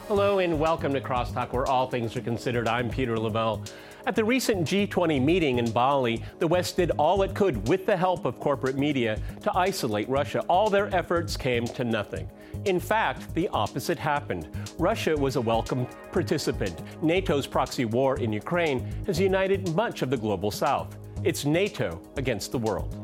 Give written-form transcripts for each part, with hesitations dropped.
Hello and welcome to Crosstalk, where all things are considered. I'm Peter Lavelle. At the recent G20 meeting in Bali, the West did all it could with the help of corporate media to isolate Russia. All their efforts came to nothing. In fact, the opposite happened. Russia was a welcome participant. NATO's proxy war in Ukraine has united much of the global South. It's NATO against the world.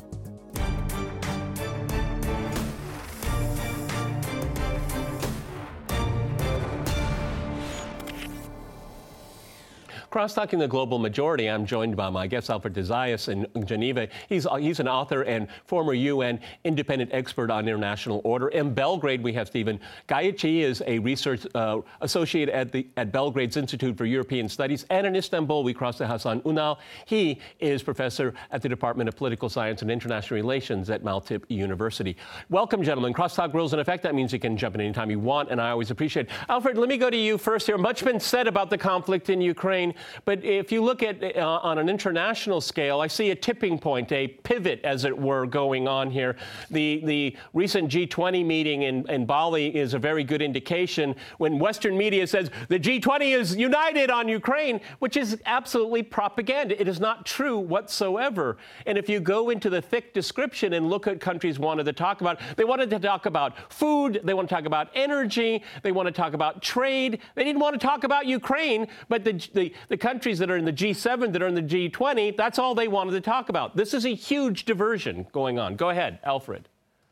Crosstalking the Global Majority, I'm joined by my guest, Alfred de Zayas in Geneva. He's an author and former UN independent expert on international order. In Belgrade, we have Stephen Gajic. He is a research associate at Belgrade's Institute for European Studies. And in Istanbul, we cross to Hasan Ünal. He is professor at the Department of Political Science and International Relations at Maltip University. Welcome, gentlemen. Crosstalk rules in effect. That means you can jump in anytime you want, and I always appreciate it. Alfred, let me go to you first here. Much been said about the conflict in Ukraine. But if you look at on an international scale, I see a tipping point, a pivot, as it were, going on here. The recent G20 meeting in Bali is a very good indication when Western media says the G20 is united on Ukraine, which is absolutely propaganda. It is not true whatsoever. And if you go into the thick description and look at countries wanted to talk about, they wanted to talk about food, they want to talk about energy, they want to talk about trade. They didn't want to talk about Ukraine, but the countries that are in the G7, that are in the G20, that's all they wanted to talk about. This is a huge diversion going on. Go ahead, Alfred.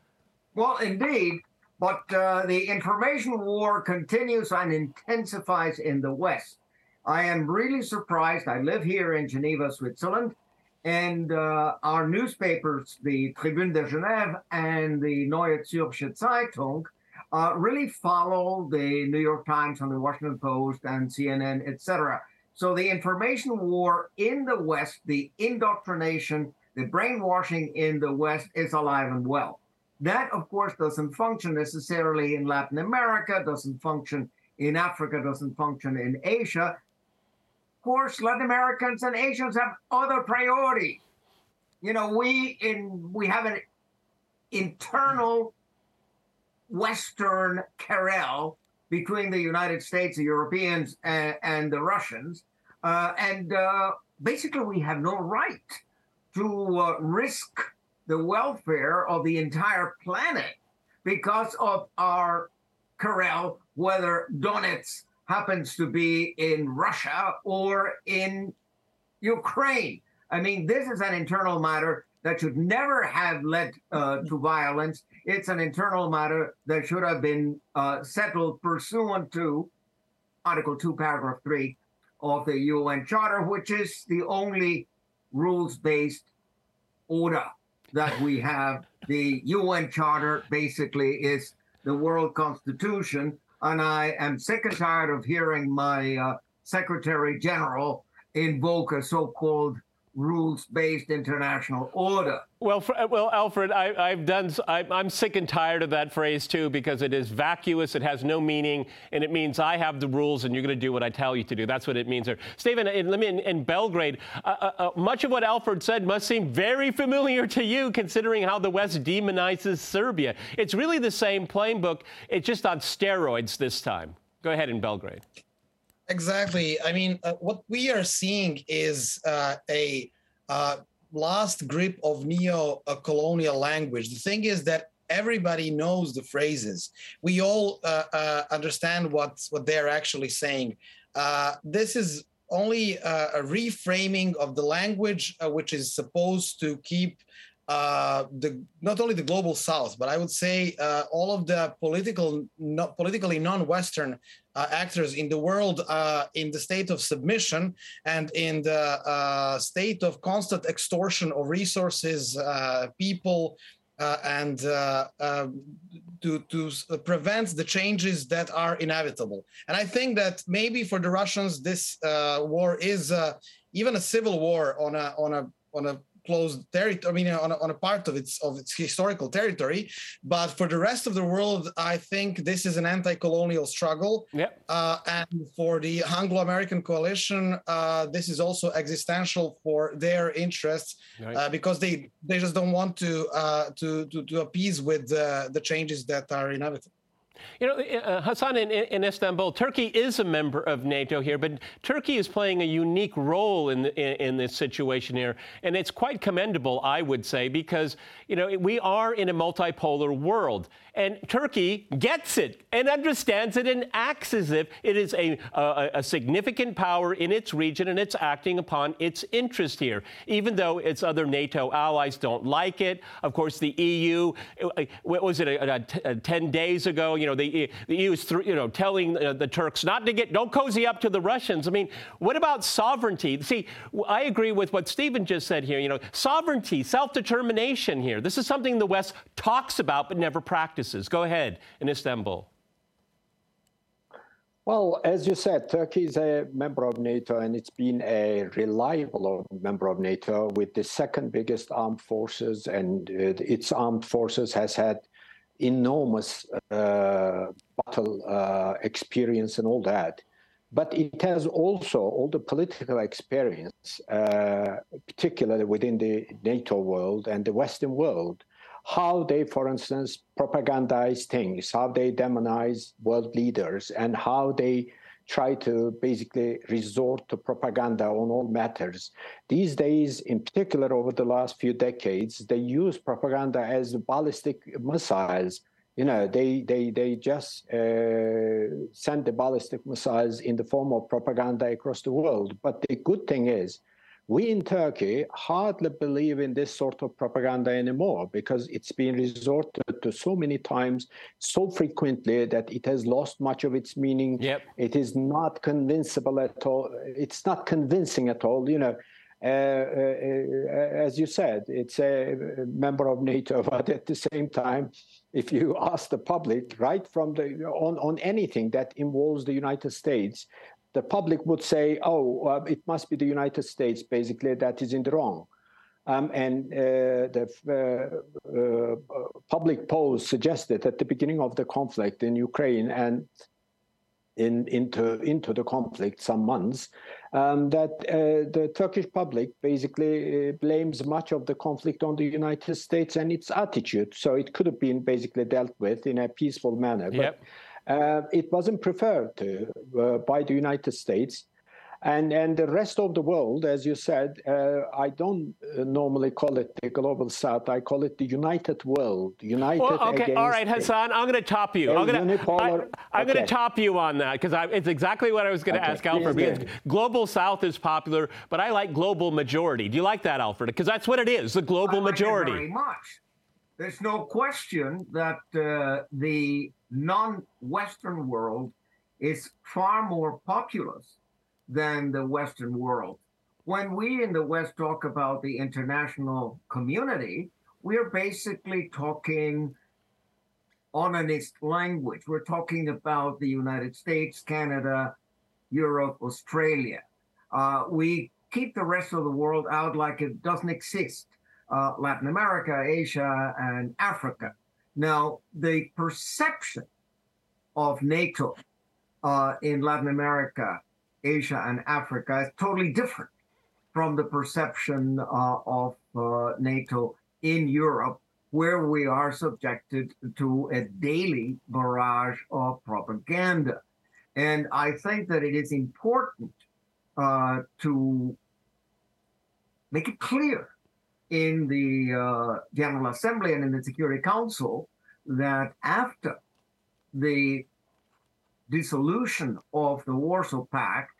Well, indeed, but the information war continues and intensifies in the West. I am really surprised. I live here in Geneva, Switzerland, and our newspapers, the Tribune de Genève and the Neue Zürcher Zeitung, really follow the New York Times and the Washington Post and CNN, etc. So the information war in the West, the indoctrination, the brainwashing in the West is alive and well. That, of course, doesn't function necessarily in Latin America, doesn't function in Africa, doesn't function in Asia. Of course, Latin Americans and Asians have other priorities. You know, we have an internal Western querelle between the United States, the Europeans, and the Russians. Basically, we have no right to risk the welfare of the entire planet because of our querelle, whether Donetsk happens to be in Russia or in Ukraine. I mean, this is an internal matter that should never have led to violence. It's an internal matter that should have been settled pursuant to Article 2, Paragraph 3 of the UN Charter, which is the only rules-based order that we have. The UN Charter basically is the world constitution, and I am sick and tired of hearing my Secretary General invoke a so-called rules-based international order. Well, Alfred, I'm sick and tired of that phrase too, because it is vacuous, it has no meaning, and it means I have the rules and you're going to do what I tell you to do. That's what it means there. Stephen, in Belgrade, much of what Alfred said must seem very familiar to you, considering how the West demonizes Serbia. It's really the same playbook, it's just on steroids this time. Go ahead in Belgrade. Exactly. I mean, what we are seeing is a last grip of neo-colonial language. The thing is that everybody knows the phrases. We all understand what they're actually saying. This is only a reframing of the language, which is supposed to keep not only the global South, but I would say all of the politically non-Western actors in the world in the state of submission and in the state of constant extortion of resources, people, and to prevent the changes that are inevitable. And I think that maybe for the Russians, this war is even a civil war on a closed territory, I mean, on a part of its historical territory. But for the rest of the world, I think this is an anti-colonial struggle. Yep. And for the Anglo-American coalition, this is also existential for their interests, right. Because they just don't want to appease with the changes that are inevitable. You know, Hassan, in Istanbul, Turkey is a member of NATO here, but Turkey is playing a unique role in this situation here, and it's quite commendable, I would say, because you know we are in a multipolar world, and Turkey gets it and understands it and acts as if it is a significant power in its region, and it's acting upon its interest here, even though its other NATO allies don't like it. Of course, the EU, what was it, 10 days ago? You know, the EU is telling the Turks don't cozy up to the Russians. I mean, what about sovereignty? See, I agree with what Stephen just said here. You know, sovereignty, self-determination here. This is something the West talks about but never practices. Go ahead in Istanbul. Well, as you said, Turkey is a member of NATO, and it's been a reliable member of NATO with the second biggest armed forces, and its armed forces has had enormous battle experience and all that. But it has also all the political experience, particularly within the NATO world and the Western world, how they, for instance, propagandize things, how they demonize world leaders, and how they try to basically resort to propaganda on all matters. These days, in particular over the last few decades, they use propaganda as ballistic missiles. You know, they just send the ballistic missiles in the form of propaganda across the world. But the good thing is, we in Turkey hardly believe in this sort of propaganda anymore because it's been resorted to so many times, so frequently that it has lost much of its meaning. Yep. It is not convincible at all. It's not convincing at all. You know, as you said, it's a member of NATO, but at the same time, if you ask the public, right from on anything that involves the United States, the public would say, it must be the United States, basically, that is in the wrong. The public polls suggested at the beginning of the conflict in Ukraine and into the conflict some months, that the Turkish public basically blames much of the conflict on the United States and its attitude. So it could have been basically dealt with in a peaceful manner. Yep. But it wasn't preferred by the United States. And the rest of the world, as you said, I don't normally call it the global south. I call it the united world. Okay, all right, Hassan, I'm going to top you. I'm going to top you on that because it's exactly what I was going to ask Alfred. Because global south is popular, but I like global majority. Do you like that, Alfred? Because that's what it is, the global majority. Very much. There's no question that the non-Western world is far more populous than the Western world. When we in the West talk about the international community, we're basically talking onanist language. We're talking about the United States, Canada, Europe, Australia. We keep the rest of the world out like it doesn't exist. Latin America, Asia, and Africa. Now, the perception of NATO in Latin America, Asia, and Africa is totally different from the perception of NATO in Europe, where we are subjected to a daily barrage of propaganda. And I think that it is important to make it clear in the General Assembly and in the Security Council that after the dissolution of the Warsaw Pact,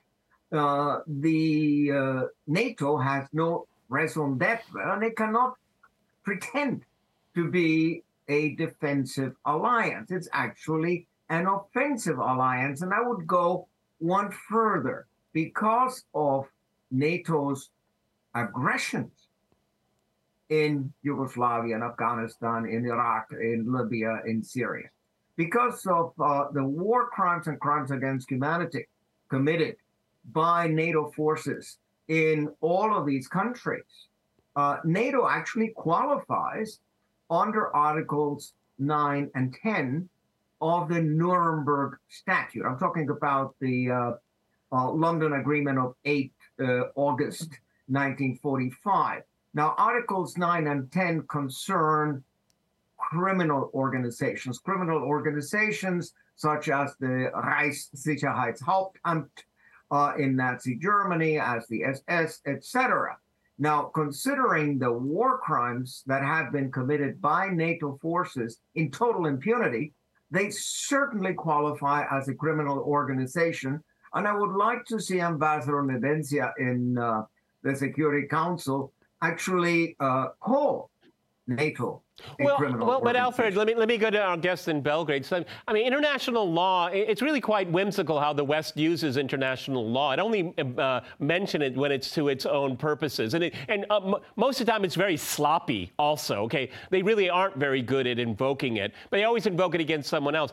the NATO has no raison d'etre, and it cannot pretend to be a defensive alliance. It's actually an offensive alliance. And I would go one further. Because of NATO's aggressions in Yugoslavia, in Afghanistan, in Iraq, in Libya, in Syria, because of the war crimes and crimes against humanity committed by NATO forces in all of these countries, NATO actually qualifies under Articles 9 and 10 of the Nuremberg Statute. I'm talking about the London Agreement of 8 August 1945. Now, Articles 9 and 10 concern criminal organizations such as the Reichssicherheitshauptamt in Nazi Germany, as the SS, etc. Now, considering the war crimes that have been committed by NATO forces in total impunity, they certainly qualify as a criminal organization. And I would like to see Ambassador Nevencia in the Security Council actually call NATO but Alfred, let me go to our guest in Belgrade. So, I mean, international law, it's really quite whimsical how the West uses international law. It only mention it when it's to its own purposes. And most of the time it's very sloppy also, okay? They really aren't very good at invoking it, but they always invoke it against someone else.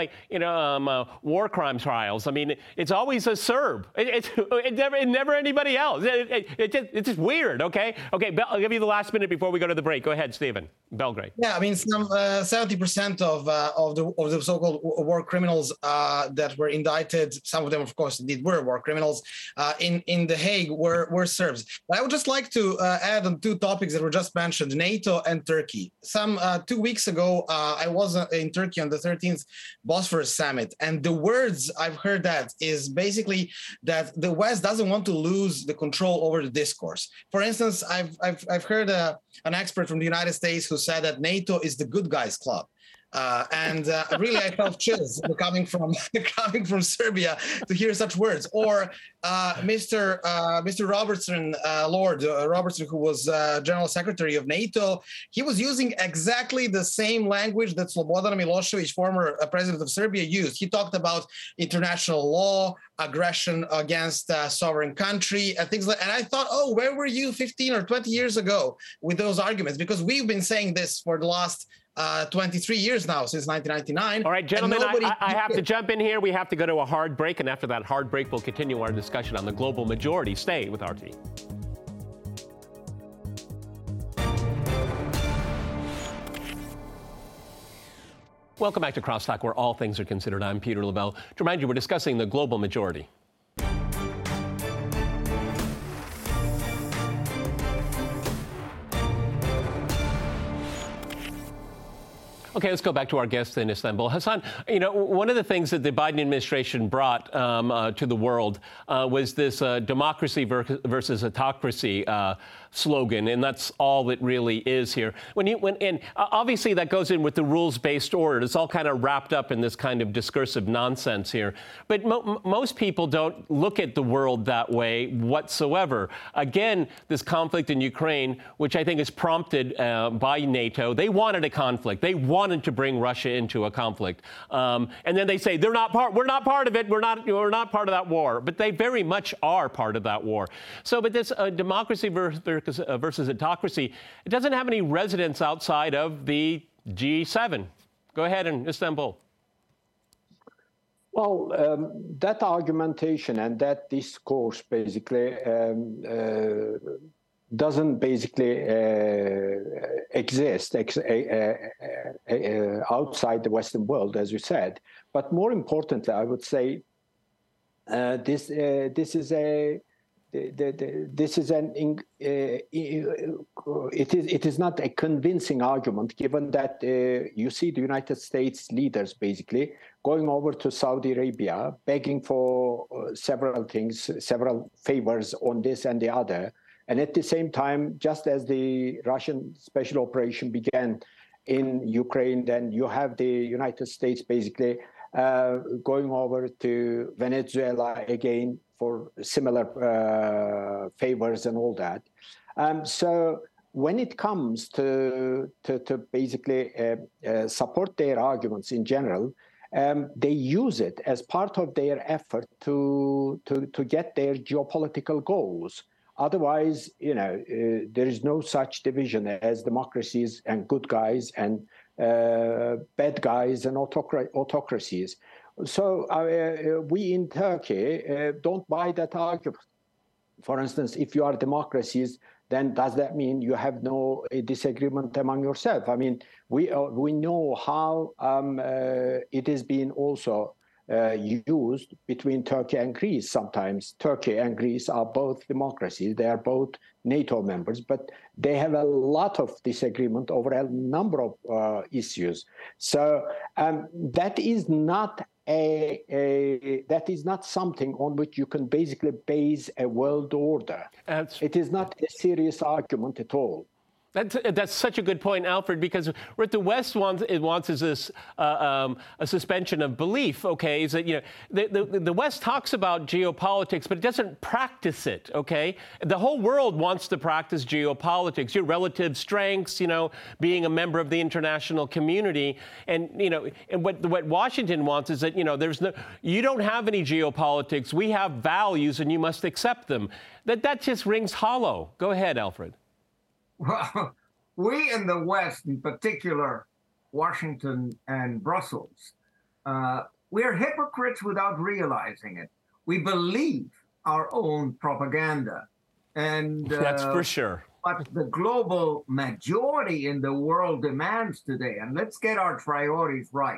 War crime trials. I mean, it's always a Serb. It's never anybody else. It's just weird, okay? Okay, I'll give you the last minute before we go to the break. Go ahead, Stephen. Belgrade. Yeah, I mean, some 70% of the so-called war criminals that were indicted, some of them, of course, indeed were war criminals in The Hague were Serbs. But I would just like to add on two topics that were just mentioned: NATO and Turkey. Some 2 weeks ago, I was in Turkey on the 13th Bosphorus summit, and the words I've heard that is basically that the West doesn't want to lose the control over the discourse. For instance, I've heard an expert from the United States who said that NATO is the good guys club. Really, I felt chills coming from Serbia to hear such words. Or Mr. Robertson, Lord Robertson, who was General Secretary of NATO, he was using exactly the same language that Slobodan Milosevic, former president of Serbia, used. He talked about international law, aggression against a sovereign country, and things like. And I thought, oh, where were you 15 or 20 years ago with those arguments? Because we've been saying this for the last 23 years now, since 1999. All right, gentlemen, I have to jump in here. We have to go to a hard break, and after that hard break, we'll continue our discussion on the global majority. Stay with RT. Welcome back to Crosstalk, where all things are considered. I'm Peter Lavelle. To remind you, we're discussing the global majority. Okay, let's go back to our guest in Istanbul. Hassan, you know, one of the things that the Biden administration brought to the world was this democracy versus autocracy slogan, and that's all it really is here. And obviously that goes in with the rules-based order. It's all kind of wrapped up in this kind of discursive nonsense here. But most people don't look at the world that way whatsoever. Again, this conflict in Ukraine, which I think is prompted by NATO, they wanted a conflict. They wanted to bring Russia into a conflict. And then they say, we're not part of it. We're not part of that war. But they very much are part of that war. So, but this democracy versus autocracy, it doesn't have any residence outside of the G7. Go ahead in Istanbul. Well, that argumentation and that discourse basically doesn't basically exist outside the Western world, as you said. But more importantly, I would say this is not a convincing argument, given that you see the United States leaders basically going over to Saudi Arabia, begging for several things, several favors on this and the other. And at the same time, just as the Russian special operation began in Ukraine, then you have the United States basically going over to Venezuela again for similar favors and all that. So when it comes to basically support their arguments in general, they use it as part of their effort to get their geopolitical goals. Otherwise, you know, there is no such division as democracies and good guys and bad guys and autocracies. So we in Turkey don't buy that argument. For instance, if you are democracies, then does that mean you have no disagreement among yourself? I mean, we know how it has been also used between Turkey and Greece. Sometimes Turkey and Greece are both democracies. They are both NATO members, but they have a lot of disagreement over a number of issues. So that is not that is not something on which you can basically base a world order. It is not a serious argument at all. That's such a good point, Alfred, because what the West wants is this a suspension of belief. Okay, is that the West talks about geopolitics, but it doesn't practice it. Okay, the whole world wants to practice geopolitics, your relative strengths, being a member of the international community, and and what Washington wants is that you don't have any geopolitics. We have values, and you must accept them. That just rings hollow. Go ahead, Alfred. Well, we in the West, in particular, Washington and Brussels, we're hypocrites without realizing it. We believe our own propaganda. And that's for sure. What the global majority in the world demands today, and let's get our priorities right.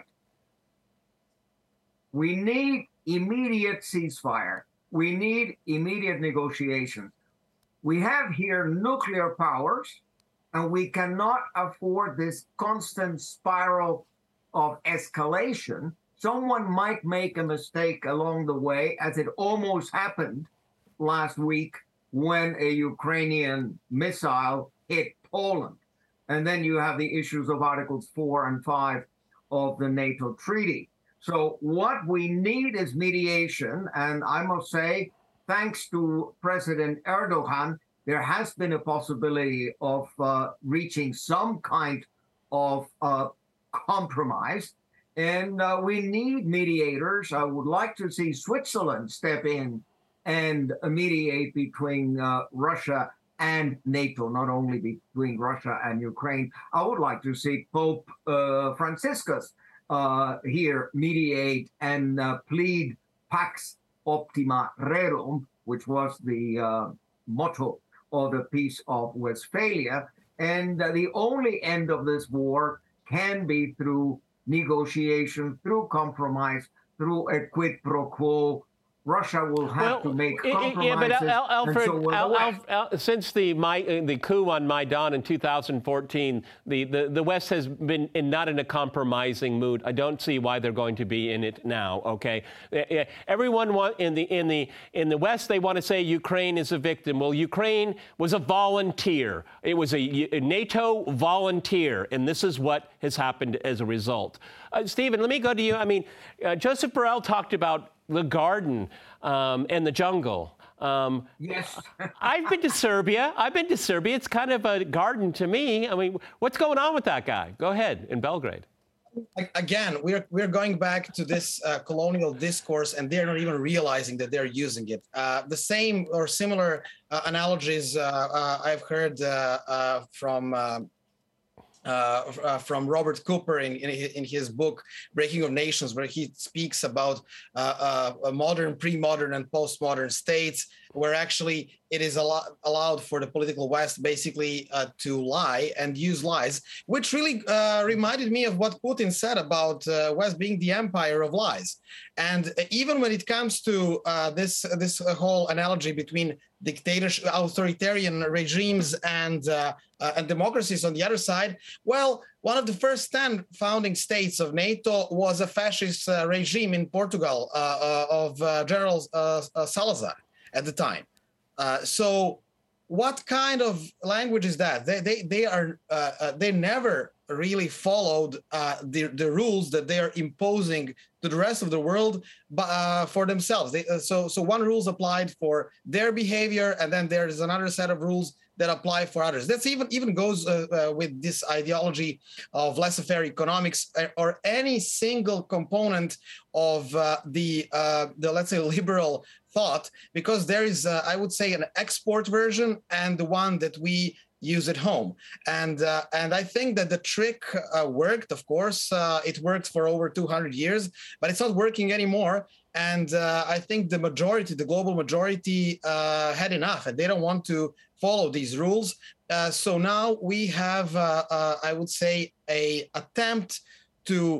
We need immediate ceasefire. We need immediate negotiations. We have here nuclear powers, and we cannot afford this constant spiral of escalation. Someone might make a mistake along the way, as it almost happened last week when a Ukrainian missile hit Poland. And then you have the issues of Articles 4 and 5 of the NATO treaty. So what we need is mediation, and I must say, thanks to President Erdogan, there has been a possibility of reaching some kind of compromise. And we need mediators. I would like to see Switzerland step in and mediate between Russia and NATO, not only between Russia and Ukraine. I would like to see Pope Franciscus here mediate and plead Pax Optima Rerum, which was the motto of the Peace of Westphalia. And the only end of this war can be through negotiation, through compromise, through a quid pro quo. Russia will have to make compromises. Yeah, but Alfred, since the coup on Maidan in 2014, the West has been not in a compromising mood. I don't see why they're going to be in it now. Okay, everyone in the West, they want to say Ukraine is a victim. Well, Ukraine was a volunteer. It was a NATO volunteer, and this is what has happened as a result. Stephen, let me go to you. I mean, Joseph Borrell talked about the garden and the jungle. Yes. I've been to Serbia. It's kind of a garden to me. I mean, what's going on with that guy? Go ahead, in Belgrade. Again, we're going back to this colonial discourse, and they're not even realizing that they're using it. The same or similar analogies I've heard from Robert Cooper in his book Breaking of Nations, where he speaks about modern, pre-modern, and postmodern states, where actually it is allowed for the political West basically to lie and use lies, which really reminded me of what Putin said about West being the empire of lies. And even when it comes to this whole analogy between dictatorship, authoritarian regimes and democracies on the other side, well, one of the first 10 founding states of NATO was a fascist regime in Portugal of General Salazar at the time. So what kind of language is that? They never really followed the rules that they are imposing to the rest of the world for themselves. So one rule's applied for their behavior, and then there's another set of rules that apply for others. That's even goes with this ideology of laissez-faire economics, or any single component of the let's say liberal thought, because there is I would say an export version and the one that we use at home. And I think that the trick worked. Of course, it worked for over 200 years, but it's not working anymore. And I think the global majority had enough, and they don't want to follow these rules. So now we have, I would say, a attempt to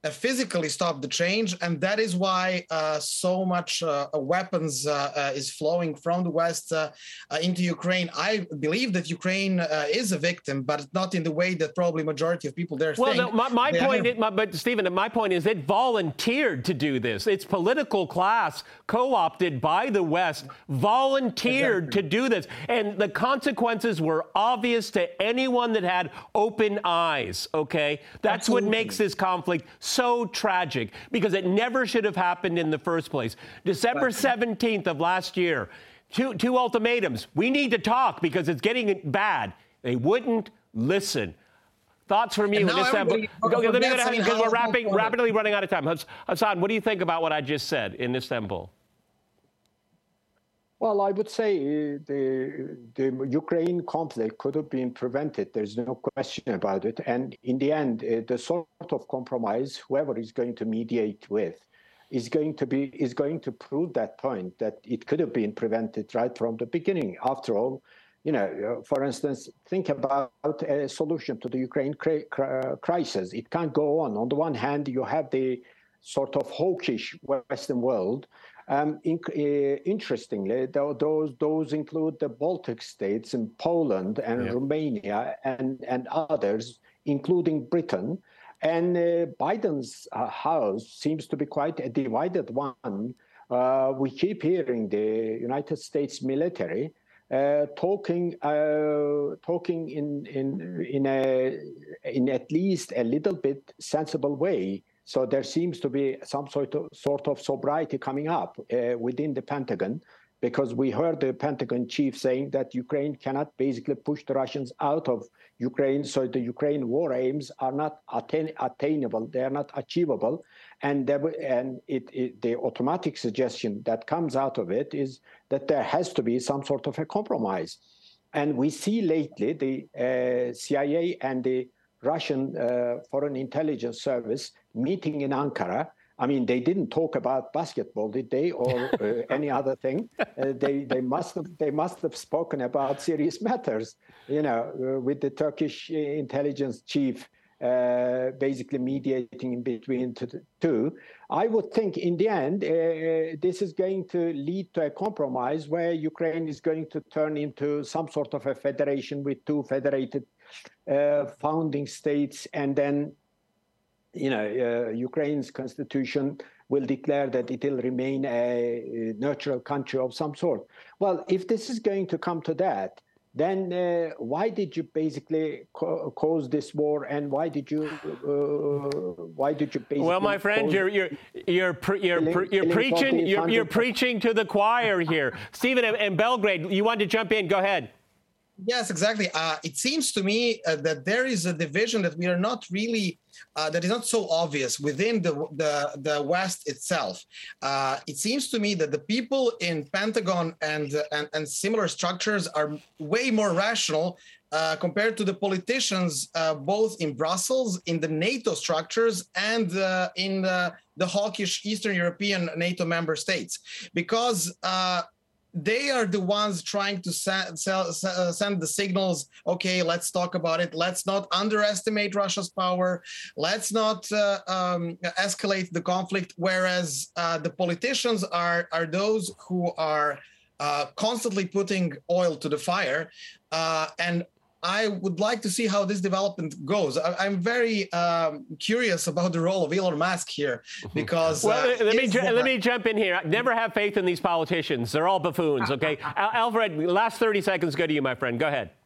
physically stop the change, and that is why so much weapons is flowing from the West into Ukraine. I believe that Ukraine is a victim, but not in the way that probably majority of people there think. Well, no, my point is, but Stephen, my point is it volunteered to do this. Its political class, co-opted by the West, volunteered to do this. And the consequences were obvious to anyone that had open eyes, okay? That's what makes this conflict so tragic, because it never should have happened in the first place. December 17th of last year, two ultimatums. We need to talk because it's getting bad. They wouldn't listen. Thoughts from you in Istanbul? Because we're rapidly running out of time. Hassan, what do you think about what I just said in Istanbul? Well, I would say the Ukraine conflict could have been prevented. There's no question about it. And in the end, the sort of compromise, whoever is going to mediate with, is going to prove that point, that it could have been prevented right from the beginning. After all, for instance, think about a solution to the Ukraine crisis. It can't go on. On the one hand, you have the sort of hawkish Western world. Interestingly, those include the Baltic states and Poland and Romania and others, including Britain. And Biden's house seems to be quite a divided one. We keep hearing the United States military talking in at least a little bit sensible way. So there seems to be some sort of sobriety coming up within the Pentagon, because we heard the Pentagon chief saying that Ukraine cannot basically push the Russians out of Ukraine. So the Ukraine war aims are not attainable; they are not achievable, and the automatic suggestion that comes out of it is that there has to be some sort of a compromise. And we see lately the CIA and the Russian Foreign Intelligence Service meeting in Ankara. I mean, they didn't talk about basketball, did they, or any other thing? They must have spoken about serious matters, with the Turkish intelligence chief basically mediating in between the two. I would think in the end, this is going to lead to a compromise where Ukraine is going to turn into some sort of a federation with two federated founding states, and then Ukraine's constitution will declare that it will remain a neutral country of some sort. Well, if this is going to come to that, then why did you basically cause this war, and why did you basically? Well, my friend, you're preaching to the choir here. Stephen, in Belgrade, you want to jump in? Go ahead. Yes, exactly. It seems to me that there is a division that we are not really, that is not so obvious within the West itself. It seems to me that the people in Pentagon and similar structures are way more rational compared to the politicians, both in Brussels, in the NATO structures, and in the hawkish Eastern European NATO member states, because they are the ones trying to send the signals. Okay, let's talk about it. Let's not underestimate Russia's power. Let's not escalate the conflict. Whereas the politicians are those who are constantly putting oil to the fire. And I would like to see how this development goes. I'm very curious about the role of Elon Musk here, because... Well, let me jump in here. Never have faith in these politicians. They're all buffoons, okay? Alfred, last 30 seconds go to you, my friend. Go ahead.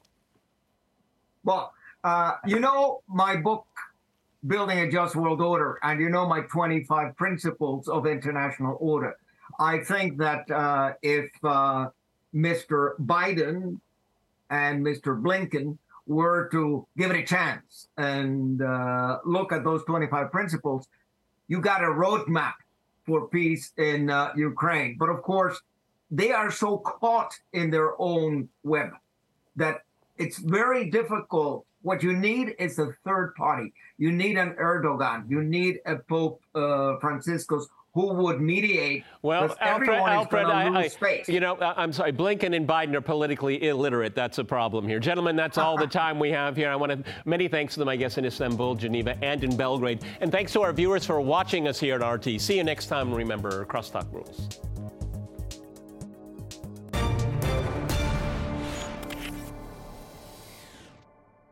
Well, my book, Building a Just World Order, and my 25 principles of international order. I think that if Mr. Biden and Mr. Blinken were to give it a chance and look at those 25 principles, you got a roadmap for peace in Ukraine. But of course, they are so caught in their own web that it's very difficult. What you need is a third party. You need an Erdogan. You need a Pope Franciscus who would mediate. Well, Alfred, space. I'm sorry, Blinken and Biden are politically illiterate. That's a problem here. Gentlemen, that's all the time we have here. I want to many thanks to my guests in Istanbul, Geneva, and in Belgrade. And thanks to our viewers for watching us here at RT. See you next time. Remember, crosstalk rules.